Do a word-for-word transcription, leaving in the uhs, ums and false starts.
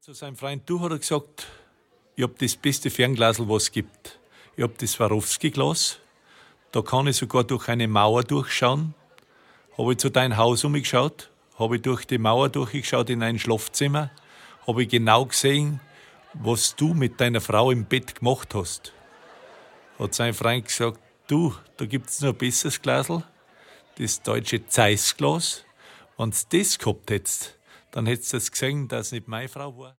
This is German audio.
Zu seinem Freund Du hat er gesagt, ich hab das beste Fernglasl, was es gibt. Ich hab das Swarovski-Glas. Da kann ich sogar durch eine Mauer durchschauen. Habe ich zu deinem Haus umgeschaut, habe ich durch die Mauer durchgeschaut in ein Schlafzimmer, habe ich genau gesehen, was du mit deiner Frau im Bett gemacht hast. Hat sein Freund gesagt, du, da gibt's noch ein besseres Glasl, das deutsche Zeiss-Glas. Wenn's das gehabt hättest, dann hättest du gesehen, dass es nicht meine Frau war.